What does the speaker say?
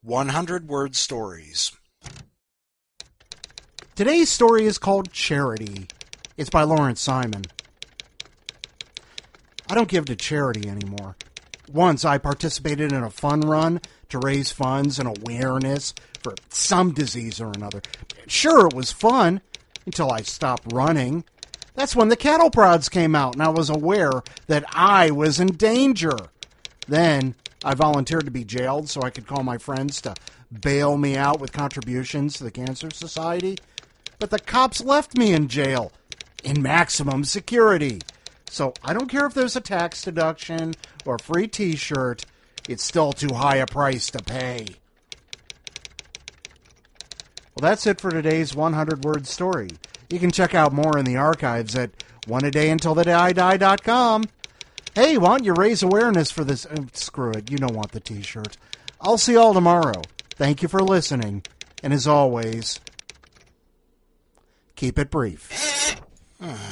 100-word stories. Today's story is called Charity. It's by Lawrence Simon. I don't give to charity anymore. Once I participated in a fun run to raise funds and awareness for some disease or another. Sure, it was fun until I stopped running. That's when the cattle prods came out and I was aware that I was in danger. Then I volunteered to be jailed so I could call my friends to bail me out with contributions to the Cancer Society. But the cops left me in jail in maximum security. So I don't care if there's a tax deduction or a free t-shirt. It's still too high a price to pay. Well, that's it for today's 100-word story. You can check out more in the archives at oneadayuntilthedayidie.com. Hey, why don't you raise awareness for this? Screw it, you don't want the t-shirt. I'll see you all tomorrow. Thank you for listening. And as always, keep it brief.